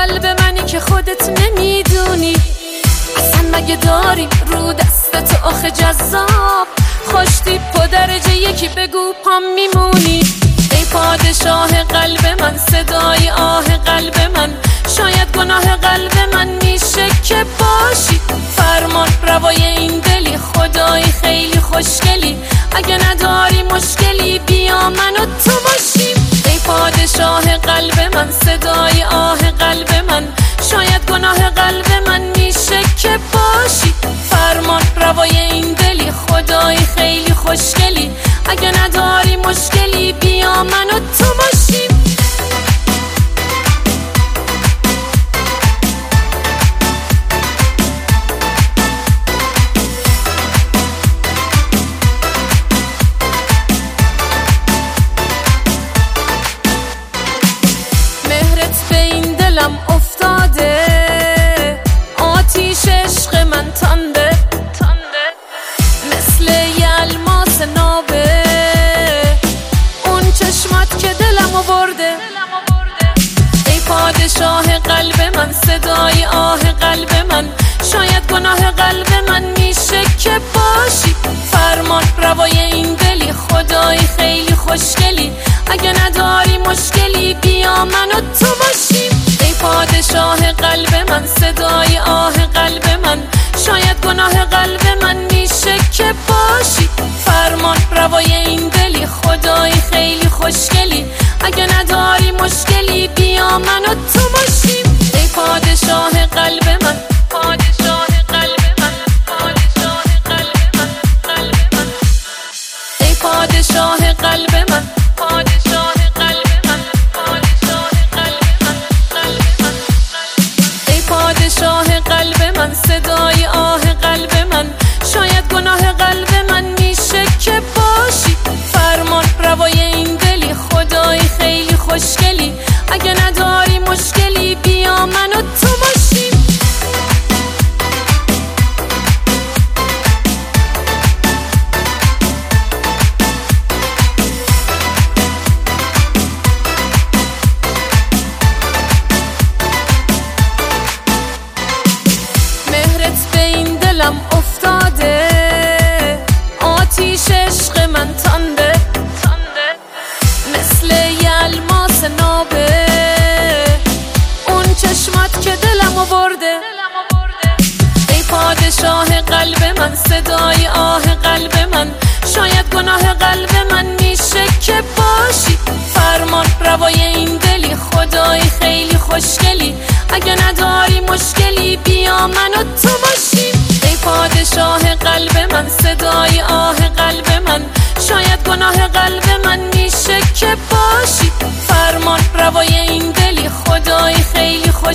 قلب منی که خودت نمیدونی. اصلا مگه داریم رو دستت آخه جذاب، خوش تیپ و درجه یکی بگو پام میمونی. ای پادشاه قلب من، صدای آه قلب من، شاید گناه قلب من میشه که باشی فرمان روای این دلی. خدایی خیلی خوشگلی، اگه نداری مشکلی بیا من و تو باشیم. ای پادشاه قلب من، صدای آه قلب من، شاید گناه قلب من میشه که باشی فرمان روای این دلی. خدایی خیلی خوشگلی، اگه نداری مشکلی بیا من و تو باشیم. مهرت به این دلم افتاده، آتیش عشق من تنده، مثل یه الماس نابه اون چشمات که دلمو برده. ای پادشاه قلب من، صدای آه قلب من، شاید گناه قلب من میشه که باشی فرمان روای این دلی. خدایی خیلی خوشگلی، اگه نداری مشکلی بیا من و تو باشیم. ای پادشاه قلب من، صدای آه قلب من، شاید گناه قلب من میشه که باشی فرمان روای این دلی. خدایی خیلی خوشگلی، اگه نداری مشکلی بیا من و تو باشیم. ای پادشاه قلب من، پادشاه قلب من، پادشاه قلب من، قلب من. ای پادشاه قلب من، پادشاه قلب من، پادشاه قلب من، قلب من. ای پادشاه قلب من، صدای آه قلب من، شاید گناه قلب من میشه که باشی فرمان روای این دلی. خدایی خیلی خوشگلی، اگه نداری مشکلی بیا من و تو باشیم. مهرت به این دلم افتاده، آتیش عشق من تنده، مثل یه الماس نابه اون چشمات که دلمو برده. ای پادشاه قلب من، صدای آه قلب من، شاید گناه قلب من میشه که باشی فرمان روای این دلی. خدایی خیلی خوشگلی، اگه نداری مشکلی بیا من و تو باشیم. ای پادشاه قلب من، صدای آه قلب من، شاید گناه قلب من میشه که باشی فرمان روای این دلی. خدایی خیلی خوشگلی.